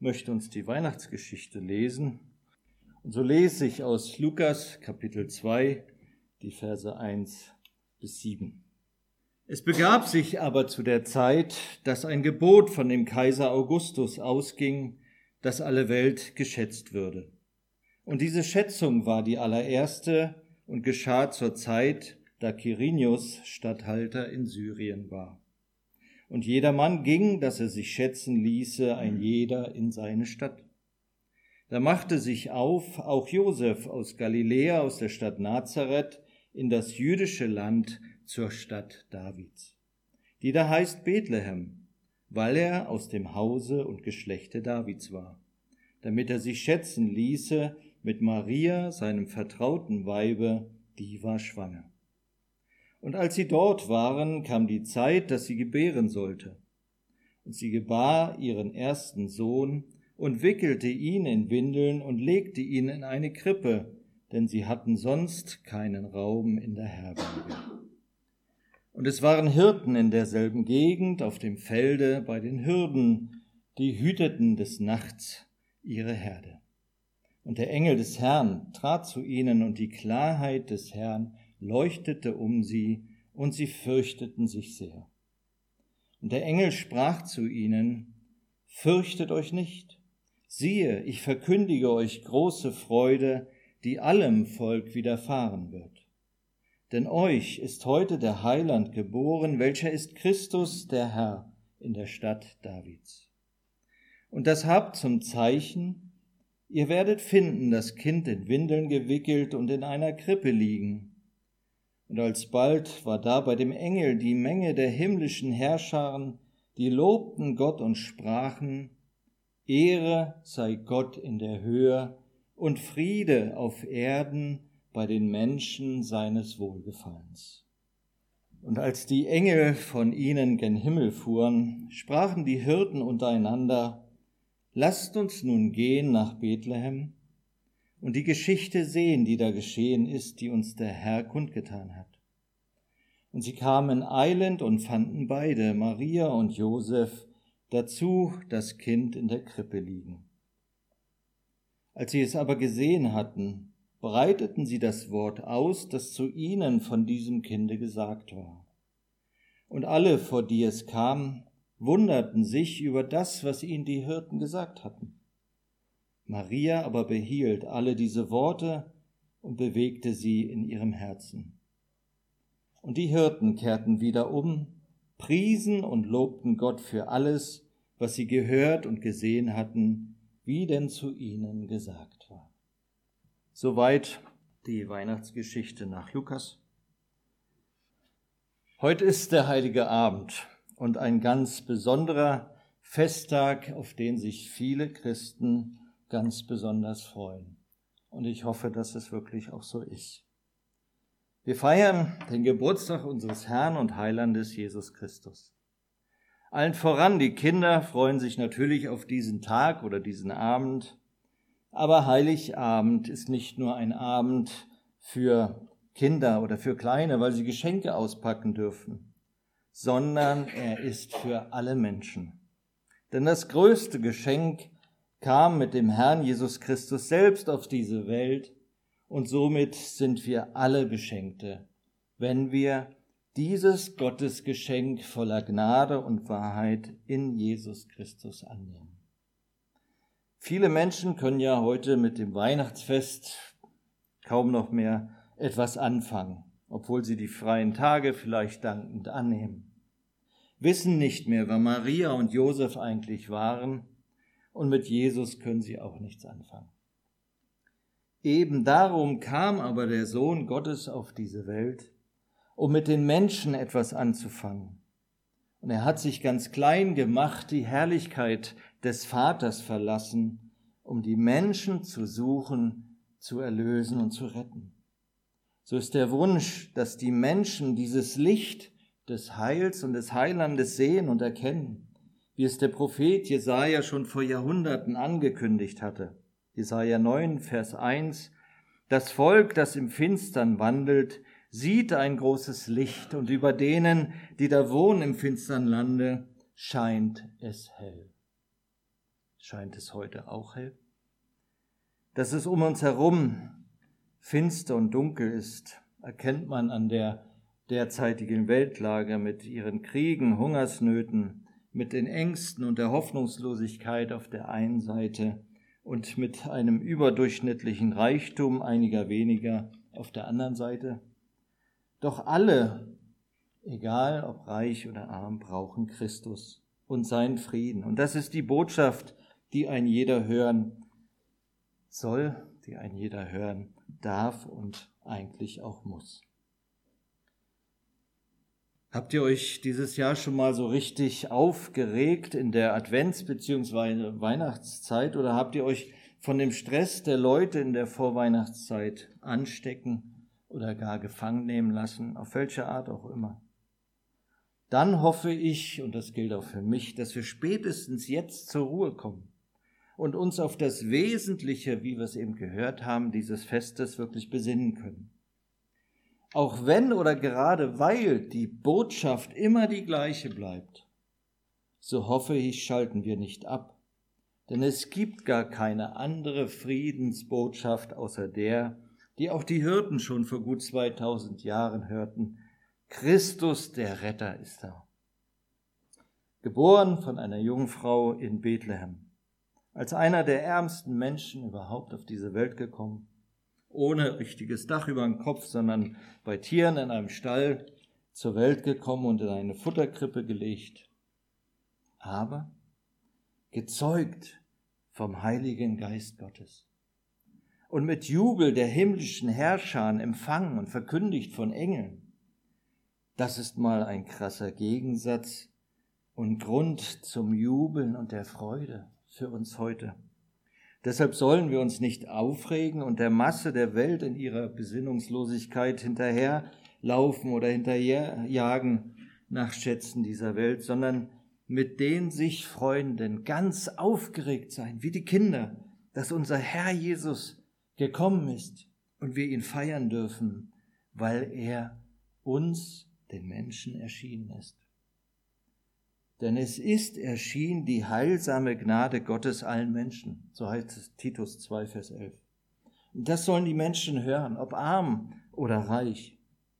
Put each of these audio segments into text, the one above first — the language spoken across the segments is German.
möchte uns die Weihnachtsgeschichte lesen. Und so lese ich aus Lukas Kapitel 2, die Verse 1 bis 7. Es begab sich aber zu der Zeit, dass ein Gebot von dem Kaiser Augustus ausging, dass alle Welt geschätzt würde. Und diese Schätzung war die allererste und geschah zur Zeit, da Quirinius Statthalter in Syrien war. Und jedermann ging, dass er sich schätzen ließe, ein jeder in seine Stadt. Da machte sich auf auch Josef aus Galiläa, aus der Stadt Nazareth, in das jüdische Land zur Stadt Davids, die da heißt Bethlehem, weil er aus dem Hause und Geschlechte Davids war, damit er sich schätzen ließe mit Maria, seinem vertrauten Weibe, die war schwanger. Und als sie dort waren, kam die Zeit, dass sie gebären sollte. Und sie gebar ihren ersten Sohn und wickelte ihn in Windeln und legte ihn in eine Krippe, denn sie hatten sonst keinen Raum in der Herberge. Und es waren Hirten in derselben Gegend auf dem Felde bei den Hürden, die hüteten des Nachts ihre Herde. Und der Engel des Herrn trat zu ihnen, und die Klarheit des Herrn leuchtete um sie, und sie fürchteten sich sehr. Und der Engel sprach zu ihnen: Fürchtet euch nicht. Siehe, ich verkündige euch große Freude, die allem Volk widerfahren wird. Denn euch ist heute der Heiland geboren, welcher ist Christus, der Herr, in der Stadt Davids. Und das habt zum Zeichen: Ihr werdet finden das Kind in Windeln gewickelt und in einer Krippe liegen. Und alsbald war da bei dem Engel die Menge der himmlischen Herrscharen, die lobten Gott und sprachen: Ehre sei Gott in der Höhe und Friede auf Erden bei den Menschen seines Wohlgefallens. Und als die Engel von ihnen gen Himmel fuhren, sprachen die Hirten untereinander: Lasst uns nun gehen nach Bethlehem und die Geschichte sehen, die da geschehen ist, die uns der Herr kundgetan hat. Und sie kamen eilend und fanden beide, Maria und Josef, dazu das Kind in der Krippe liegen. Als sie es aber gesehen hatten, breiteten sie das Wort aus, das zu ihnen von diesem Kinde gesagt war. Und alle, vor die es kam, wunderten sich über das, was ihnen die Hirten gesagt hatten. Maria aber behielt alle diese Worte und bewegte sie in ihrem Herzen. Und die Hirten kehrten wieder um, priesen und lobten Gott für alles, was sie gehört und gesehen hatten, wie denn zu ihnen gesagt war. Soweit die Weihnachtsgeschichte nach Lukas. Heute ist der Heilige Abend und ein ganz besonderer Festtag, auf den sich viele Christen ganz besonders freuen. Und ich hoffe, dass es wirklich auch so ist. Wir feiern den Geburtstag unseres Herrn und Heilandes Jesus Christus. Allen voran, die Kinder freuen sich natürlich auf diesen Tag oder diesen Abend. Aber Heiligabend ist nicht nur ein Abend für Kinder oder für Kleine, weil sie Geschenke auspacken dürfen, sondern er ist für alle Menschen. Denn das größte Geschenk kam mit dem Herrn Jesus Christus selbst auf diese Welt, und somit sind wir alle Beschenkte, wenn wir dieses Gottesgeschenk voller Gnade und Wahrheit in Jesus Christus annehmen. Viele Menschen können ja heute mit dem Weihnachtsfest kaum noch mehr etwas anfangen, obwohl sie die freien Tage vielleicht dankend annehmen. Wissen nicht mehr, wer Maria und Josef eigentlich waren, und mit Jesus können sie auch nichts anfangen. Eben darum kam aber der Sohn Gottes auf diese Welt, um mit den Menschen etwas anzufangen. Und er hat sich ganz klein gemacht, die Herrlichkeit des Vaters verlassen, um die Menschen zu suchen, zu erlösen und zu retten. So ist der Wunsch, dass die Menschen dieses Licht des Heils und des Heilandes sehen und erkennen, wie es der Prophet Jesaja schon vor Jahrhunderten angekündigt hatte. Jesaja 9, Vers 1: Das Volk, das im Finstern wandelt, sieht ein großes Licht, und über denen, die da wohnen im finstern Lande, scheint es hell. scheint es heute auch hell? Dass es um uns herum finster und dunkel ist, erkennt man an der derzeitigen Weltlage mit ihren Kriegen, Hungersnöten, mit den Ängsten und der Hoffnungslosigkeit auf der einen Seite und mit einem überdurchschnittlichen Reichtum einiger weniger auf der anderen Seite. Doch alle, egal ob reich oder arm, brauchen Christus und seinen Frieden. Und das ist die Botschaft, die ein jeder hören soll, die ein jeder hören darf und eigentlich auch muss. Habt ihr euch dieses Jahr schon mal so richtig aufgeregt in der Advents- bzw. Weihnachtszeit oder habt ihr euch von dem Stress der Leute in der Vorweihnachtszeit anstecken oder gar gefangen nehmen lassen, auf welche Art auch immer? Dann hoffe ich, und das gilt auch für mich, dass wir spätestens jetzt zur Ruhe kommen und uns auf das Wesentliche, wie wir es eben gehört haben, dieses Festes wirklich besinnen können. Auch wenn oder gerade weil die Botschaft immer die gleiche bleibt, so hoffe ich, schalten wir nicht ab. Denn es gibt gar keine andere Friedensbotschaft außer der, die auch die Hirten schon vor gut 2000 Jahren hörten. Christus, der Retter, ist da. Geboren von einer Jungfrau in Bethlehem. Als einer der ärmsten Menschen überhaupt auf diese Welt gekommen. Ohne richtiges Dach über dem Kopf, sondern bei Tieren in einem Stall zur Welt gekommen und in eine Futterkrippe gelegt. Aber gezeugt vom Heiligen Geist Gottes und mit Jubel der himmlischen Herrscher empfangen und verkündigt von Engeln. Das ist mal ein krasser Gegensatz und Grund zum Jubeln und der Freude für uns heute. Deshalb sollen wir uns nicht aufregen und der Masse der Welt in ihrer Besinnungslosigkeit hinterherlaufen oder hinterherjagen nach Schätzen dieser Welt, sondern mit den sich Freunden ganz aufgeregt sein, wie die Kinder, dass unser Herr Jesus gekommen ist und wir ihn feiern dürfen, weil er uns, den Menschen, erschienen ist. Denn es ist erschienen die heilsame Gnade Gottes allen Menschen, so heißt es Titus 2, Vers 11. Und das sollen die Menschen hören, ob arm oder reich.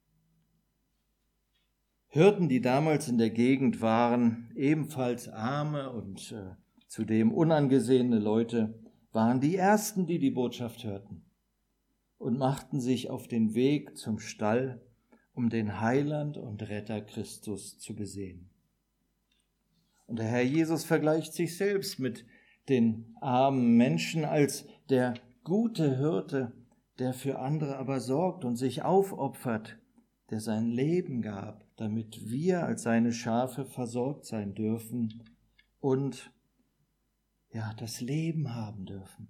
Hirten, die damals in der Gegend waren, ebenfalls arme und zudem unangesehene Leute, waren die Ersten, die die Botschaft hörten und machten sich auf den Weg zum Stall, um den Heiland und Retter Christus zu besehen. Und der Herr Jesus vergleicht sich selbst mit den armen Menschen als der gute Hirte, der für andere aber sorgt und sich aufopfert, der sein Leben gab, damit wir als seine Schafe versorgt sein dürfen und das Leben haben dürfen.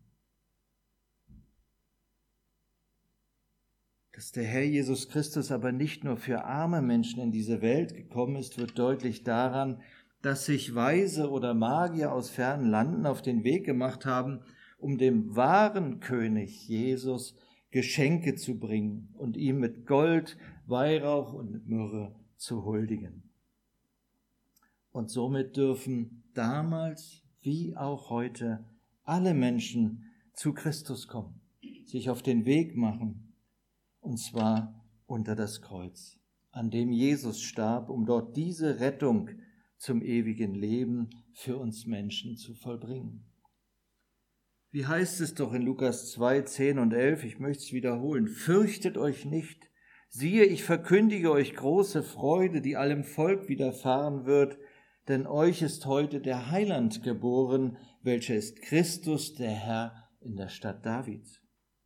Dass der Herr Jesus Christus aber nicht nur für arme Menschen in diese Welt gekommen ist, wird deutlich daran, dass sich Weise oder Magier aus fernen Landen auf den Weg gemacht haben, um dem wahren König Jesus Geschenke zu bringen und ihm mit Gold, Weihrauch und mit Myrrhe zu huldigen. Und somit dürfen damals wie auch heute alle Menschen zu Christus kommen, sich auf den Weg machen, und zwar unter das Kreuz, an dem Jesus starb, um dort diese Rettung zum ewigen Leben für uns Menschen zu vollbringen. Wie heißt es doch in Lukas 2, 10 und 11, ich möchte es wiederholen, fürchtet euch nicht, siehe, ich verkündige euch große Freude, die allem Volk widerfahren wird, denn euch ist heute der Heiland geboren, welcher ist Christus, der Herr, in der Stadt Davids.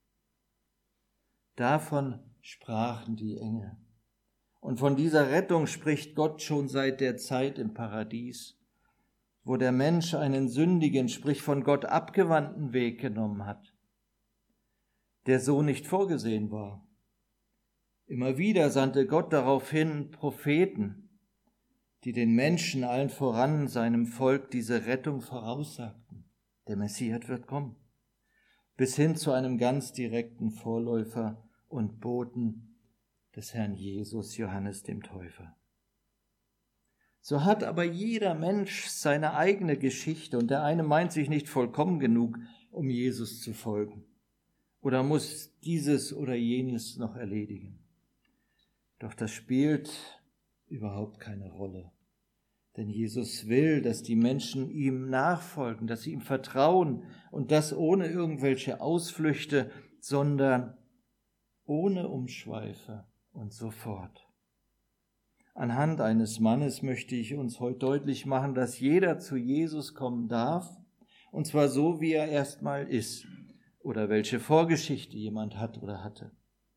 Davon sprachen die Engel. Und von dieser Rettung spricht Gott schon seit der Zeit im Paradies, wo der Mensch einen sündigen, sprich von Gott abgewandten Weg genommen hat, der so nicht vorgesehen war. Immer wieder sandte Gott daraufhin Propheten, die den Menschen, allen voran seinem Volk, diese Rettung voraussagten. Der Messias wird kommen, bis hin zu einem ganz direkten Vorläufer und Boten des Herrn Jesus, Johannes dem Täufer. So hat aber jeder Mensch seine eigene Geschichte und der eine meint sich nicht vollkommen genug, um Jesus zu folgen oder muss dieses oder jenes noch erledigen. Doch das spielt überhaupt keine Rolle. Denn Jesus will, dass die Menschen ihm nachfolgen, dass sie ihm vertrauen und das ohne irgendwelche Ausflüchte, sondern ohne Umschweife und sofort. Anhand eines Mannes möchte ich uns heute deutlich machen, dass jeder zu Jesus kommen darf, und zwar so, wie er erstmal ist oder welche Vorgeschichte jemand hat oder hatte.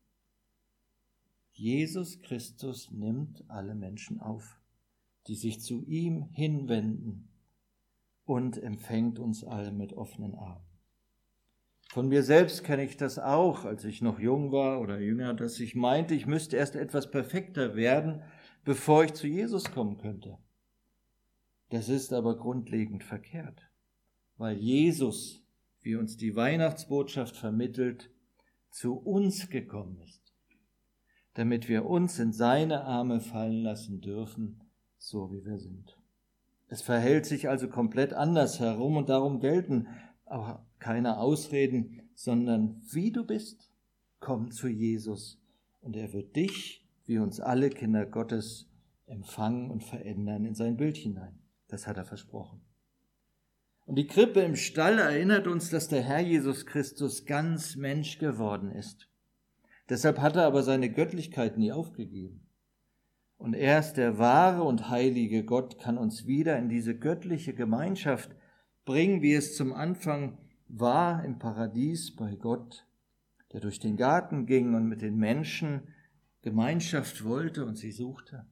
Jesus Christus nimmt alle Menschen auf, die sich zu ihm hinwenden, und empfängt uns alle mit offenen Armen. Von mir selbst kenne ich das auch, als ich noch jung war oder jünger, dass ich meinte, ich müsste erst etwas perfekter werden, bevor ich zu Jesus kommen könnte. Das ist aber grundlegend verkehrt, weil Jesus, wie uns die Weihnachtsbotschaft vermittelt, zu uns gekommen ist, damit wir uns in seine Arme fallen lassen dürfen, so wie wir sind. Es verhält sich also komplett anders herum und darum gelten auch keine Ausreden, sondern wie du bist, komm zu Jesus und er wird dich, wie uns alle Kinder Gottes, empfangen und verändern in sein Bild hinein. Das hat er versprochen. Und die Krippe im Stall erinnert uns, dass der Herr Jesus Christus ganz Mensch geworden ist. Deshalb hat er aber seine Göttlichkeit nie aufgegeben. Und erst der wahre und heilige Gott kann uns wieder in diese göttliche Gemeinschaft bringen, wie es zum Anfang war im Paradies bei Gott, der durch den Garten ging und mit den Menschen Gemeinschaft wollte und sie suchte.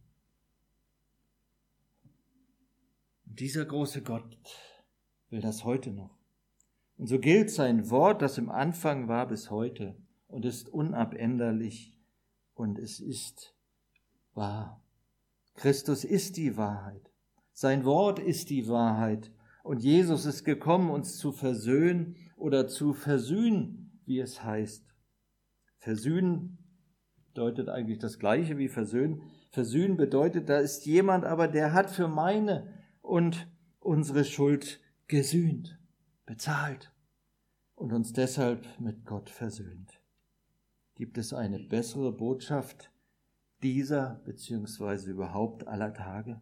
Und dieser große Gott will das heute noch. Und so gilt sein Wort, das im Anfang war, bis heute und ist unabänderlich und es ist wahr. Christus ist die Wahrheit. Sein Wort ist die Wahrheit. Und Jesus ist gekommen, uns zu versöhnen oder zu versöhnen, wie es heißt. Versöhnen bedeutet eigentlich das Gleiche wie versöhnen. Versöhnen bedeutet, da ist jemand, aber der hat für meine und unsere Schuld gesühnt, bezahlt und uns deshalb mit Gott versöhnt. Gibt es eine bessere Botschaft dieser bzw. überhaupt aller Tage?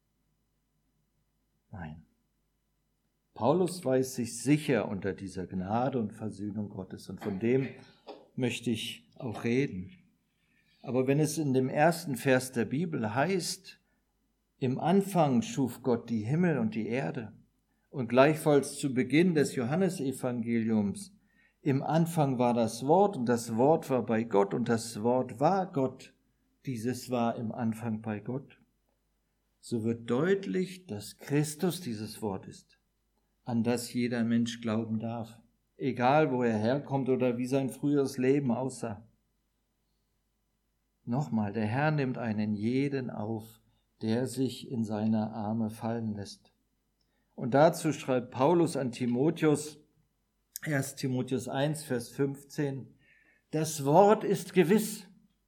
Nein. Paulus weiß sich sicher unter dieser Gnade und Versöhnung Gottes und von dem möchte ich auch reden. Aber wenn es in dem ersten Vers der Bibel heißt, im Anfang schuf Gott die Himmel und die Erde und gleichfalls zu Beginn des Johannesevangeliums, im Anfang war das Wort und das Wort war bei Gott und das Wort war Gott, dieses war im Anfang bei Gott, so wird deutlich, dass Christus dieses Wort ist, an das jeder Mensch glauben darf, egal wo er herkommt oder wie sein früheres Leben aussah. Nochmal, der Herr nimmt einen jeden auf, der sich in seine Arme fallen lässt. Und dazu schreibt Paulus an Timotheus, 1. Timotheus 1, Vers 15, das Wort ist gewiss.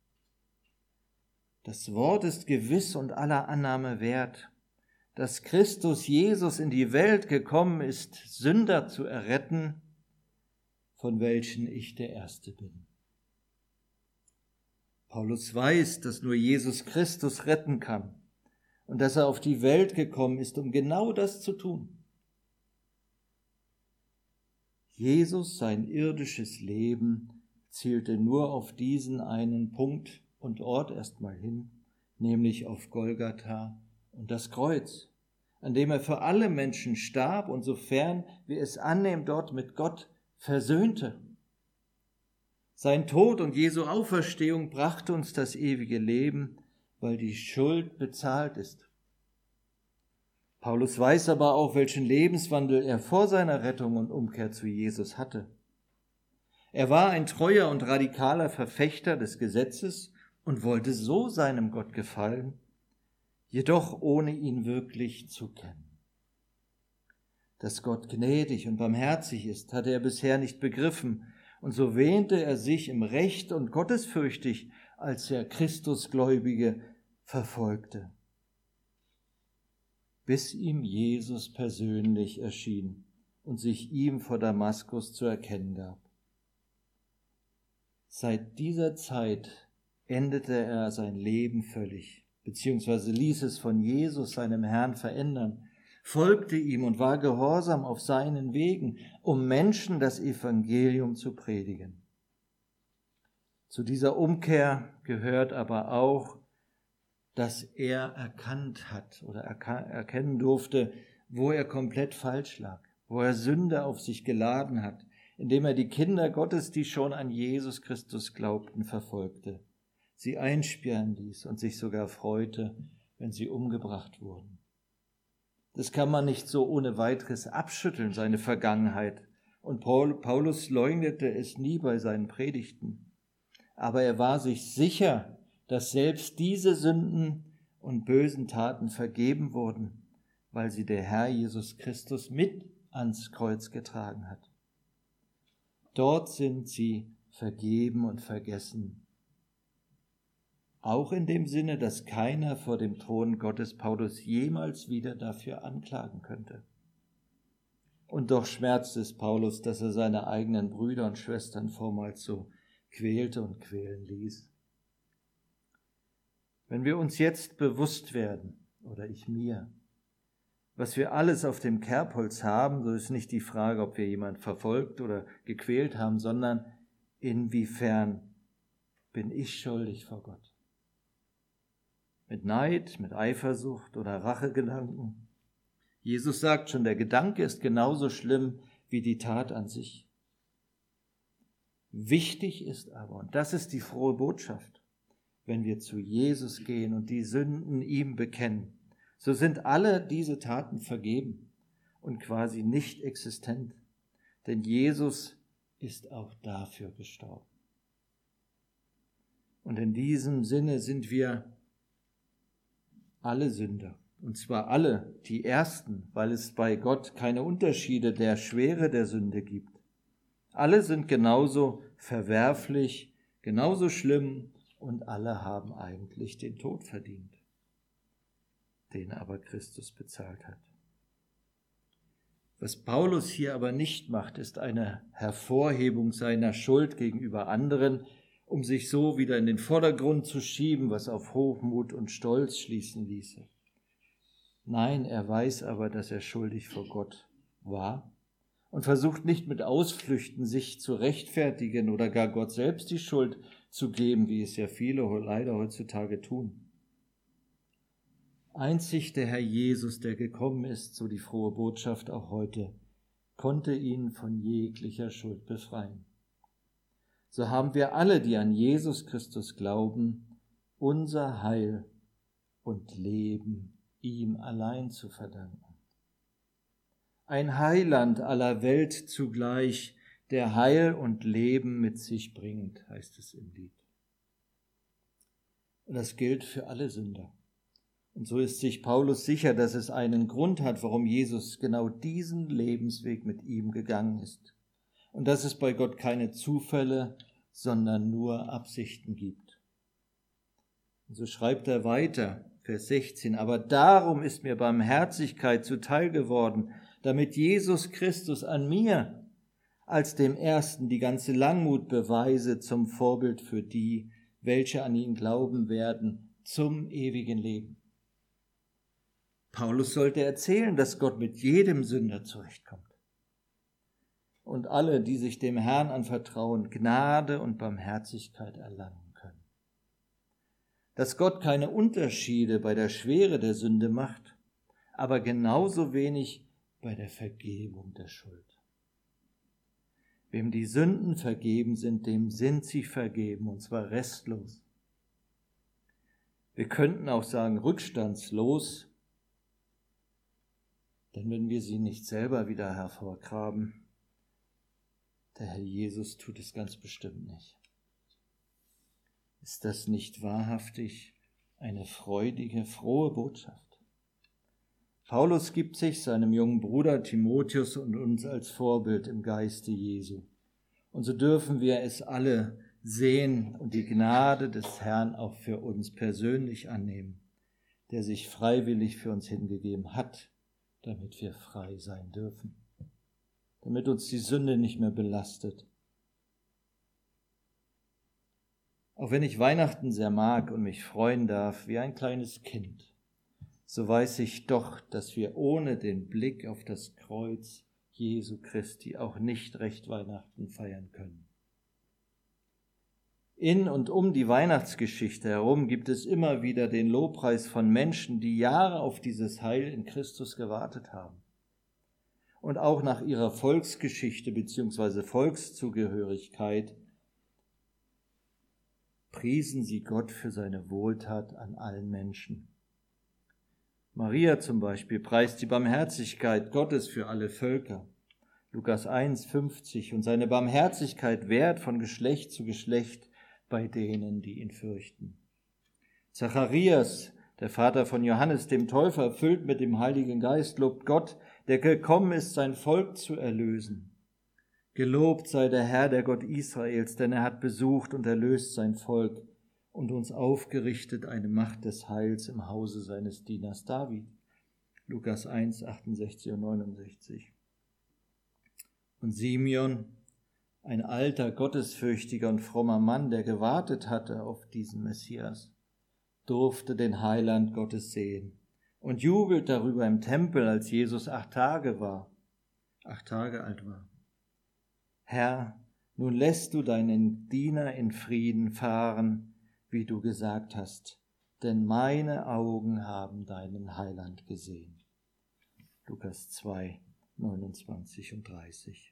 Das Wort ist gewiss und aller Annahme wert, dass Christus Jesus in die Welt gekommen ist, Sünder zu erretten, von welchen ich der Erste bin. Paulus weiß, dass nur Jesus Christus retten kann und dass er auf die Welt gekommen ist, um genau das zu tun. Jesus, sein irdisches Leben, zielte nur auf diesen einen Punkt und Ort erstmal hin, nämlich auf Golgatha und das Kreuz, an dem er für alle Menschen starb und sofern wir es annehmen, dort mit Gott versöhnte. Sein Tod und Jesu Auferstehung brachte uns das ewige Leben, weil die Schuld bezahlt ist. Paulus weiß aber auch, welchen Lebenswandel er vor seiner Rettung und Umkehr zu Jesus hatte. Er war ein treuer und radikaler Verfechter des Gesetzes und wollte so seinem Gott gefallen, jedoch ohne ihn wirklich zu kennen. Dass Gott gnädig und barmherzig ist, hatte er bisher nicht begriffen, und so wähnte er sich im Recht und gottesfürchtig, als er Christusgläubige verfolgte. bis ihm Jesus persönlich erschien und sich ihm vor Damaskus zu erkennen gab. Seit dieser Zeit endete er sein Leben völlig, beziehungsweise ließ es von Jesus, seinem Herrn, verändern, folgte ihm und war gehorsam auf seinen Wegen, um Menschen das Evangelium zu predigen. Zu dieser Umkehr gehört aber auch, dass er erkannt hat oder erkennen durfte, wo er komplett falsch lag, wo er Sünde auf sich geladen hat, indem er die Kinder Gottes, die schon an Jesus Christus glaubten, verfolgte, sie einsperren ließ und sich sogar freute, wenn sie umgebracht wurden. Das kann man nicht so ohne weiteres abschütteln, seine Vergangenheit. Und Paulus leugnete es nie bei seinen Predigten. Aber er war sich sicher, dass selbst diese Sünden und bösen Taten vergeben wurden, weil sie der Herr Jesus Christus mit ans Kreuz getragen hat. Dort sind sie vergeben und vergessen. Auch in dem Sinne, dass keiner vor dem Thron Gottes Paulus jemals wieder dafür anklagen könnte. Und doch schmerzt es Paulus, dass er seine eigenen Brüder und Schwestern vormals so quälte und quälen ließ. Wenn wir uns jetzt bewusst werden, oder ich mir, was wir alles auf dem Kerbholz haben, so ist nicht die Frage, ob wir jemand verfolgt oder gequält haben, sondern inwiefern bin ich schuldig vor Gott? Mit Neid, mit Eifersucht oder Rachegedanken? Jesus sagt schon, der Gedanke ist genauso schlimm wie die Tat an sich. Wichtig ist aber, und das ist die frohe Botschaft, wenn wir zu Jesus gehen und die Sünden ihm bekennen, so sind alle diese Taten vergeben und quasi nicht existent, denn Jesus ist auch dafür gestorben. Und in diesem Sinne sind wir alle Sünder, und zwar alle, die Ersten, weil es bei Gott keine Unterschiede der Schwere der Sünde gibt. Alle sind genauso verwerflich, genauso schlimm und alle haben eigentlich den Tod verdient, den aber Christus bezahlt hat. Was Paulus hier aber nicht macht, ist eine Hervorhebung seiner Schuld gegenüber anderen, um sich so wieder in den Vordergrund zu schieben, was auf Hochmut und Stolz schließen ließe. Nein, er weiß aber, dass er schuldig vor Gott war und versucht nicht mit Ausflüchten sich zu rechtfertigen oder gar Gott selbst die Schuld zu geben, wie es ja viele leider heutzutage tun. Einzig der Herr Jesus, der gekommen ist, so die frohe Botschaft auch heute, konnte ihn von jeglicher Schuld befreien. So haben wir alle, die an Jesus Christus glauben, unser Heil und Leben ihm allein zu verdanken. Ein Heiland aller Welt zugleich, der Heil und Leben mit sich bringt, heißt es im Lied. Und das gilt für alle Sünder. Und so ist sich Paulus sicher, dass es einen Grund hat, warum Jesus genau diesen Lebensweg mit ihm gegangen ist. Und dass es bei Gott keine Zufälle, sondern nur Absichten gibt. Und so schreibt er weiter, Vers 16, aber darum ist mir Barmherzigkeit zuteil geworden, damit Jesus Christus an mir als dem Ersten die ganze Langmut beweise zum Vorbild für die, welche an ihn glauben werden, zum ewigen Leben. Paulus sollte erzählen, dass Gott mit jedem Sünder zurechtkommt. Und alle, die sich dem Herrn anvertrauen, Gnade und Barmherzigkeit erlangen können. Dass Gott keine Unterschiede bei der Schwere der Sünde macht, aber genauso wenig bei der Vergebung der Schuld. Wem die Sünden vergeben sind, dem sind sie vergeben, und zwar restlos. Wir könnten auch sagen rückstandslos, denn wenn wir sie nicht selber wieder hervorgraben, der Herr Jesus tut es ganz bestimmt nicht. Ist das nicht wahrhaftig eine freudige, frohe Botschaft? Paulus gibt sich seinem jungen Bruder Timotheus und uns als Vorbild im Geiste Jesu. Und so dürfen wir es alle sehen und die Gnade des Herrn auch für uns persönlich annehmen. der sich freiwillig für uns hingegeben hat, damit wir frei sein dürfen, damit uns die Sünde nicht mehr belastet. Auch wenn ich Weihnachten sehr mag und mich freuen darf wie ein kleines Kind, so weiß ich doch, dass wir ohne den Blick auf das Kreuz Jesu Christi auch nicht recht Weihnachten feiern können. In und um die Weihnachtsgeschichte herum gibt es immer wieder den Lobpreis von Menschen, die Jahre auf dieses Heil in Christus gewartet haben. Und auch nach ihrer Volksgeschichte bzw. Volkszugehörigkeit priesen sie Gott für seine Wohltat an allen Menschen. Maria zum Beispiel preist die Barmherzigkeit Gottes für alle Völker. Lukas 1,50 und seine Barmherzigkeit währt von Geschlecht zu Geschlecht bei denen, die ihn fürchten. Zacharias, der Vater von Johannes dem Täufer, erfüllt mit dem Heiligen Geist, lobt Gott, der gekommen ist, sein Volk zu erlösen. Gelobt sei der Herr, der Gott Israels, denn er hat besucht und erlöst sein Volk und uns aufgerichtet eine Macht des Heils im Hause seines Dieners David. Lukas 1, 68 und 69. Und Simeon, ein alter, gottesfürchtiger und frommer Mann, der gewartet hatte auf diesen Messias, durfte den Heiland Gottes sehen und jubelt darüber im Tempel, als Jesus 8 Tage alt war. Herr, nun lässt du deinen Diener in Frieden fahren, wie du gesagt hast, denn meine Augen haben deinen Heiland gesehen. Lukas 2, 29 und 30.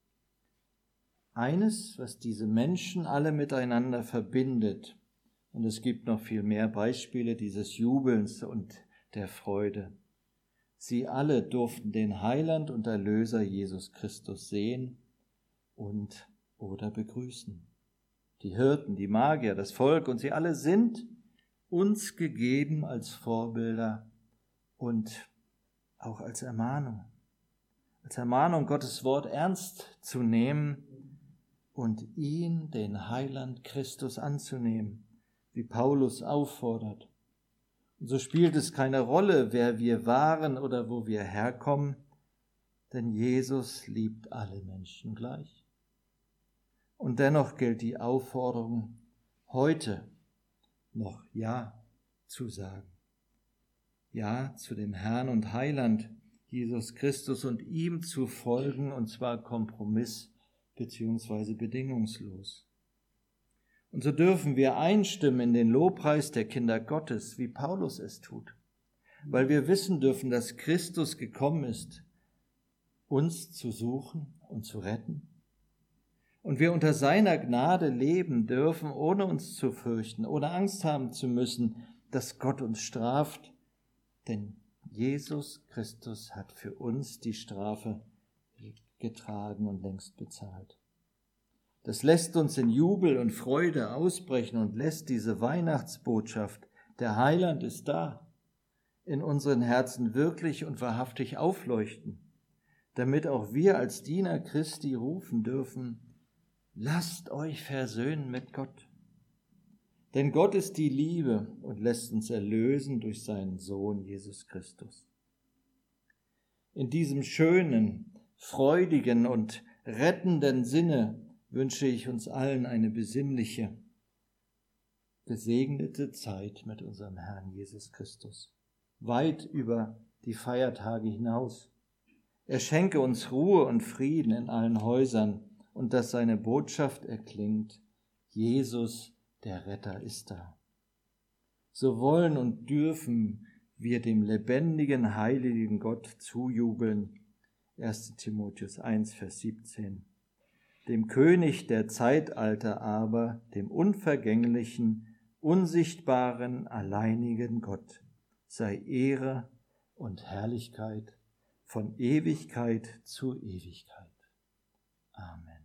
Eines, was diese Menschen alle miteinander verbindet, und es gibt noch viel mehr Beispiele dieses Jubelns und der Freude. Sie alle durften den Heiland und Erlöser Jesus Christus sehen und oder begrüßen. Die Hirten, die Magier, das Volk und sie alle sind uns gegeben als Vorbilder und auch als Ermahnung. Als Ermahnung, Gottes Wort ernst zu nehmen und ihn, den Heiland Christus, anzunehmen, wie Paulus auffordert. Und so spielt es keine Rolle, wer wir waren oder wo wir herkommen, denn Jesus liebt alle Menschen gleich. Und dennoch gilt die Aufforderung, heute noch Ja zu sagen. Ja zu dem Herrn und Heiland Jesus Christus und ihm zu folgen, und zwar kompromiss- bzw. bedingungslos. Und so dürfen wir einstimmen in den Lobpreis der Kinder Gottes, wie Paulus es tut, weil wir wissen dürfen, dass Christus gekommen ist, uns zu suchen und zu retten. Und wir unter seiner Gnade leben dürfen, ohne uns zu fürchten, ohne Angst haben zu müssen, dass Gott uns straft, denn Jesus Christus hat für uns die Strafe getragen und längst bezahlt. Das lässt uns in Jubel und Freude ausbrechen und lässt diese Weihnachtsbotschaft, der Heiland ist da, in unseren Herzen wirklich und wahrhaftig aufleuchten, damit auch wir als Diener Christi rufen dürfen, lasst euch versöhnen mit Gott. Denn Gott ist die Liebe und lässt uns erlösen durch seinen Sohn Jesus Christus. In diesem schönen, freudigen und rettenden Sinne wünsche ich uns allen eine besinnliche, gesegnete Zeit mit unserem Herrn Jesus Christus, weit über die Feiertage hinaus. Er schenke uns Ruhe und Frieden in allen Häusern und dass seine Botschaft erklingt, Jesus, der Retter, ist da. So wollen und dürfen wir dem lebendigen, heiligen Gott zujubeln. 1. Timotheus 1, Vers 17. Dem König der Zeitalter aber, dem unvergänglichen, unsichtbaren, alleinigen Gott, sei Ehre und Herrlichkeit von Ewigkeit zu Ewigkeit. Amen.